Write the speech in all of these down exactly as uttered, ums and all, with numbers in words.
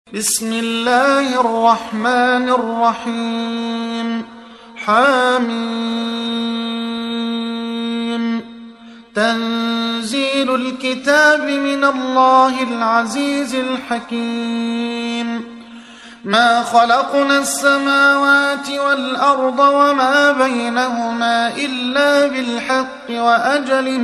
بسم الله الرحمن الرحيم. حميم. تنزيل الكتاب من الله العزيز الحكيم. ما خلقنا السماوات والأرض وما بينهما إلا بالحق وأجل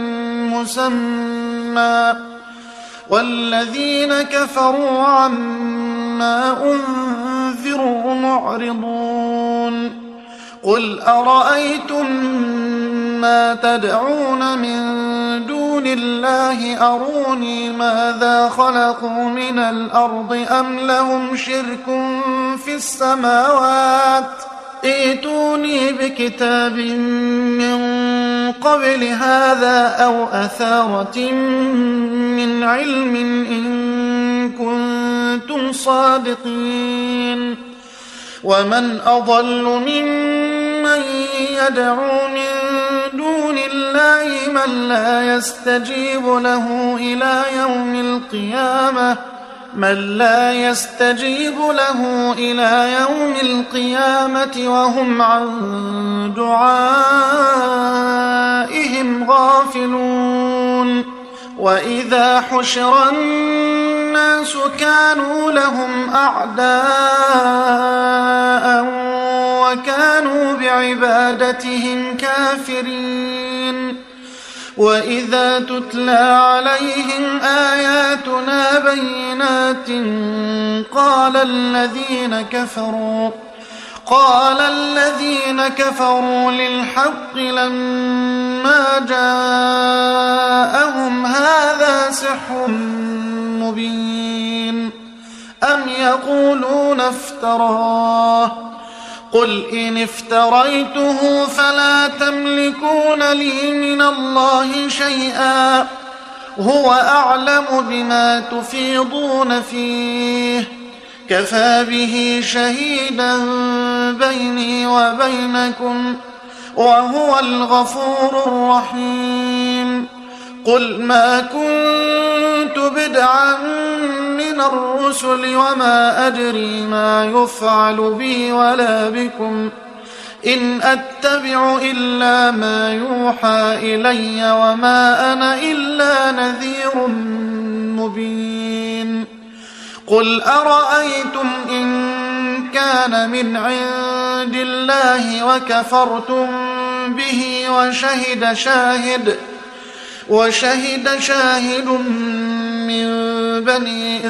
مسمى، والذين كفروا عما أنذروا معرضون. قل أرأيتم ما تدعون من دون الله أروني ماذا خلقوا من الأرض أم لهم شرك في السماوات ائتوني بكتاب من قبل هذا أو أثارة من علم إن كنتم صادقين. ومن أضل ممن يدعو من دون الله من لا يستجيب له إلى يوم القيامة من لا يستجيب له إلى يوم القيامة وهم عن دعائهم غافلون. وإذا حشر الناس كانوا لهم أعداء وكانوا بعبادتهم كافرين. وإذا تتلى عليهم آياتنا بينات قال الذين كفروا قال الذين كفروا للحق لما جاءهم هذا سحر مبين أم يقولون افتراه قل إن افتريته فلا تملكون لي من الله شيئا هو أعلم بما تفيضون فيه كفى به شهيدا بيني وبينكم وهو الغفور الرحيم. قل ما كنت بدعا من الرسل وما أدري ما يفعل بي ولا بكم إن أتبع إلا ما يوحى إلي وما أنا إلا نذير مبين. قل أرأيتم إن كان من عند الله وكفرتم به وشهد شاهد وشهد شاهد من بني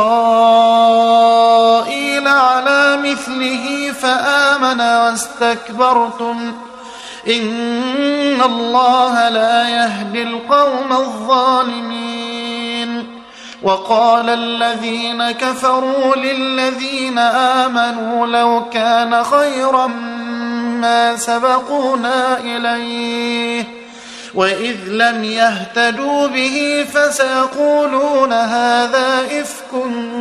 إسرائيل على مثله فآمن واستكبرتم إن الله لا يهدي القوم الظالمين. وقال الذين كفروا للذين آمنوا لو كان خيرا ما سبقونا إليه وإذ لم يهتدوا به فسيقولون هذا إفك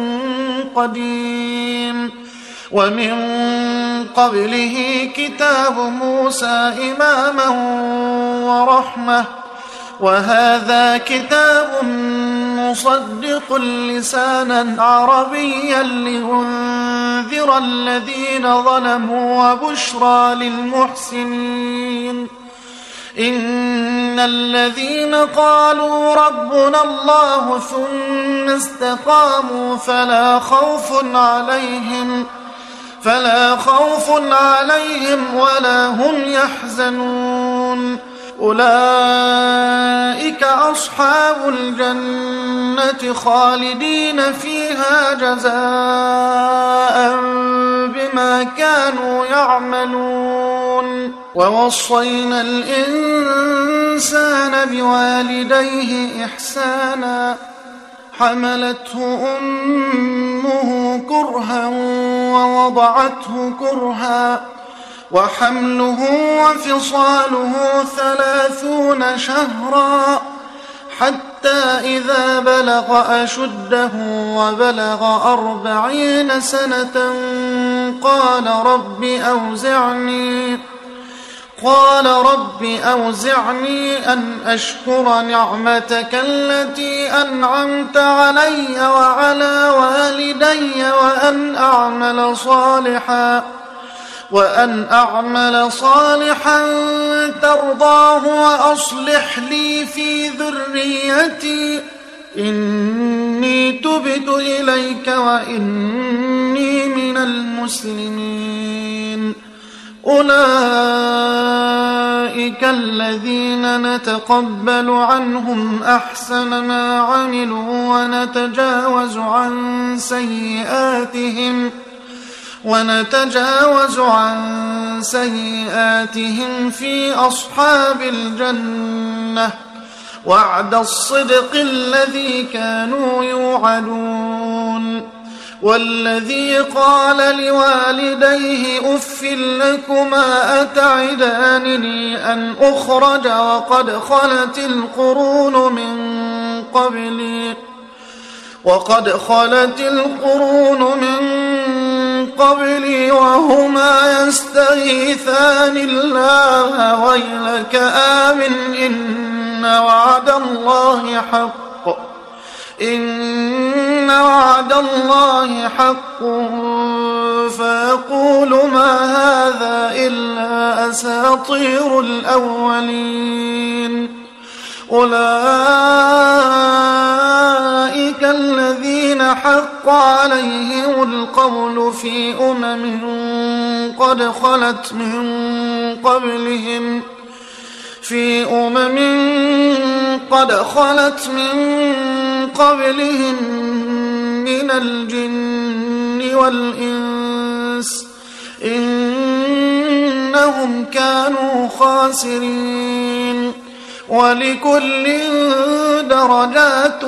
قديم. ومن قبله كتاب موسى إماما ورحمة وهذا كتاب مصدق لسانا عربيا لينذر الذين ظلموا وبشرى للمحسنين. إن الذين قالوا ربنا الله ثم استقاموا فلا خوف عليهم فلا خوف عليهم ولا هم يحزنون. أولئك أصحاب الجنة خالدين فيها جزاء بما كانوا يعملون. ووصينا الإنسان بوالديه إحسانا حملته أمه كرها ووضعته كرها وحمله وفصاله ثلاثون شهرا حتى إذا بلغ أشده وبلغ أربعين سنة قال رب أوزعني قال رب أوزعني أن أشكر نعمتك التي أنعمت علي وعلى والدي علي وأن أعمل صالحا وأن أعمل صالحا ترضاه وأصلح لي في ذريتي إني تبت إليك وإني من المسلمين. أولئك الذين نتقبل عنهم أحسن ما عملوا ونتجاوز عن سيئاتهم ونتجاوز عن سيئاتهم في أصحاب الجنة وعد الصدق الذي كانوا يوعدون. والذي قال لوالديه أف لكما أتعدانني أن أخرج وقد خلت القرون من قبلي وقد خلت القرون من قبلي وهما يستغيثان الله ويلك آمن إن وعد الله حق إن وعد الله حق فيقول ما هذا إلا أساطير الأولين. أولئك الذين حق عليهم القول في أمم قد خلت من قبلهم في أمم قد خلت من قبلهم من الجن والإنس إنهم كانوا خاسرين. ولكل درجات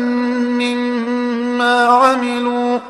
مما عملوا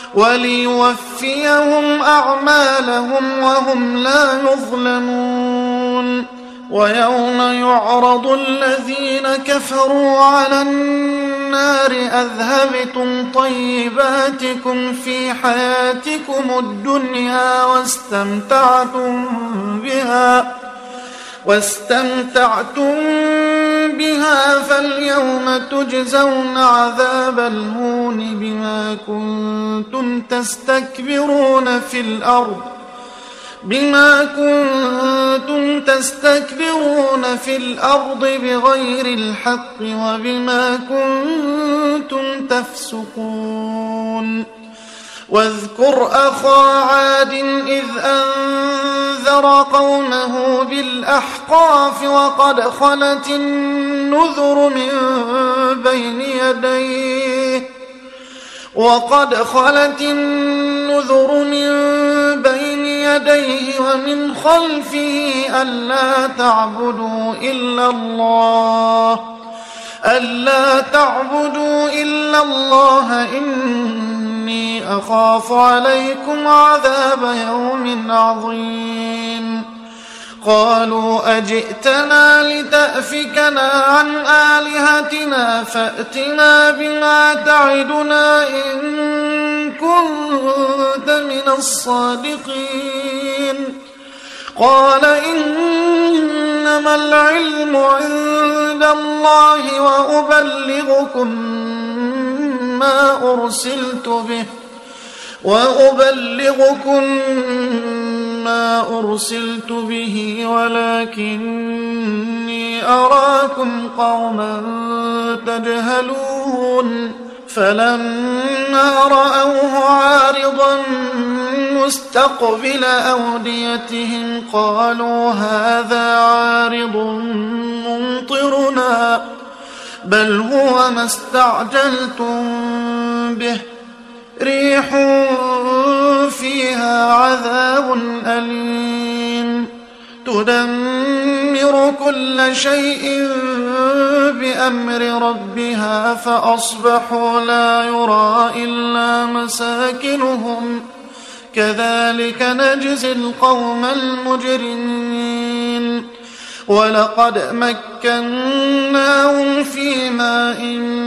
وليوفيهم أعمالهم وهم لا يظلمون. ويوم يعرض الذين كفروا على النار أذهبتم طيباتكم في حياتكم الدنيا واستمتعتم بها واستمتعتم بها فاليوم تجزون عذاب الهون بما كنتم تستكبرون في الأرض بما كنتم تستكبرون في الأرض بغير الحق وبما كنتم تفسقون. واذكر أخا عاد إذ أنذر قومه بالأحقاف وقد خلت النذر من بين يديه وقد خلت النذر من بين يديه ومن خلفه ألا تعبدوا إلا الله ألا تعبدوا إلا الله إني أخاف عليكم عذاب يوم عظيم. قالوا أجئتنا لتأفكنا عن آلهتنا فأتنا بما تعدنا إن كنت من الصادقين. قال إنما العلم عند الله وأبلغكم ما أرسلت به وأبلغكم ما أرسلت به ولكني أراكم قوما تجهلون. فلما رأوه عارضا مستقبل أوديتهم قالوا هذا عارض ممطرنا بل هو ما استعجلتم به ريح فيها عذاب أليم تدمر كل شيء بأمر ربها فأصبحوا لا يرى إلا مساكنهم كذلك نجزي القوم المجرمين. ولقد مكناهم في ماء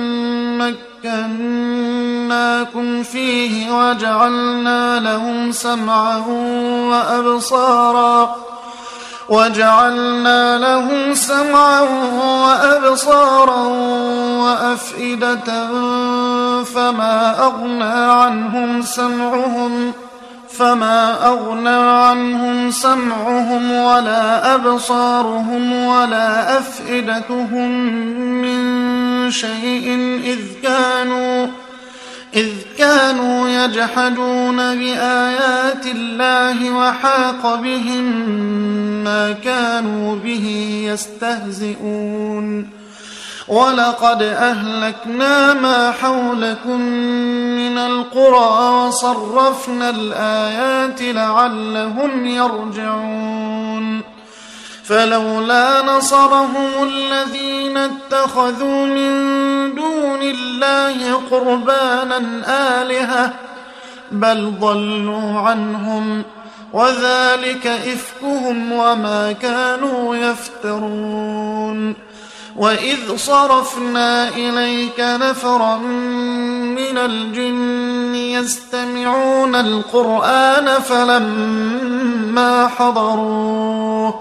مكناكم فيه وجعلنا لهم سمعا وأبصارا وجعلنا لهم سمعا وأبصارا وأفئدة فما أغنى عنهم سمعهم فما أغنى عنهم سمعهم ولا أبصارهم ولا أفئدتهم من شيء إذ كانوا إذ كانوا يجحدون بآيات الله وحاق بهم ما كانوا به يستهزئون ولقد أهلكنا ما حولكم من القرى وصرفنا الآيات لعلهم يرجعون فلولا نصرهم الذين اتخذوا من دون الله قربانا آلهة بل ضلوا عنهم وذلك إفكهم وما كانوا يفترون وإذ صرفنا إليك نفرا من الجن يستمعون القرآن فلما حضروه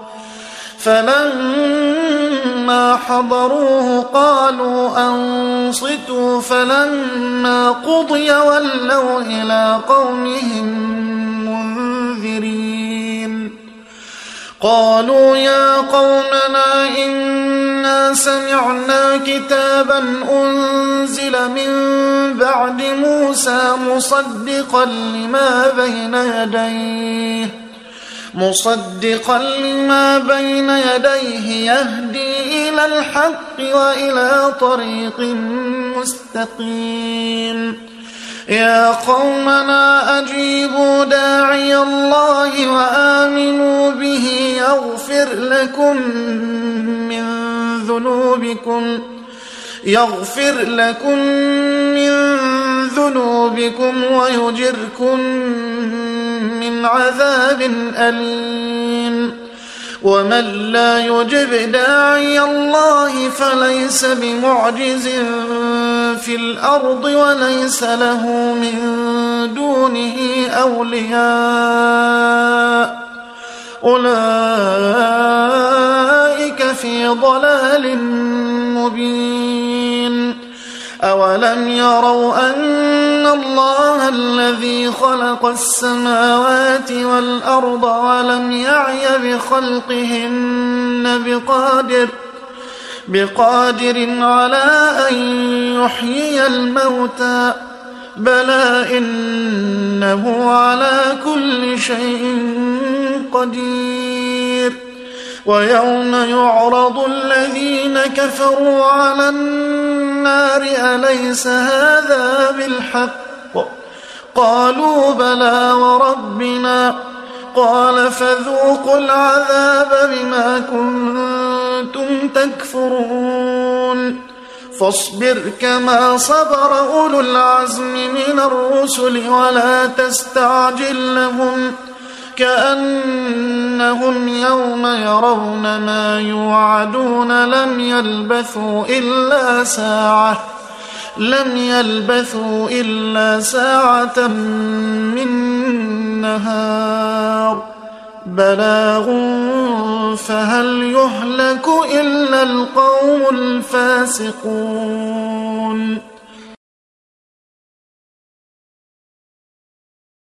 فلما حضروه قالوا أنصتوا فلما قضي ولوا إلى قومهم منذرين قالوا يا قومنا إنا سمعنا كتابا أنزل من بعد موسى مصدقا لما بين يديه مصدقا لما بين يديه يهدي إلى الحق وإلى طريق مستقيم يا قومنا أجيبوا داعي الله وآمنوا به يغفر لكم من ذنوبكم يغفر لكم من ذنوبكم ويجركم من عذاب أليم ومن لا يجب داعي الله فليس بمعجز في الأرض وليس له من دونه أولياء أولئك في ضلال مبين أولم يروا أن الله الذي خلق السماوات والأرض ولم يعي بخلقهن بقادر بقادر على أن يحيي الموتى بلى إنه على كل شيء قدير ويوم يعرض الذين كفروا على النار أليس هذا بالحق قالوا بلى وربنا قال فذوقوا العذاب بما كنتم تكفرون فاصبر كما صبر أولو العزم من الرسل ولا تستعجل لهم كأنهم يوم يرون ما يوعدون لم يلبثوا إلا ساعة لم يلبثوا إلا ساعة من نهار بلاغ فهل يهلك إلا القوم الفاسقون.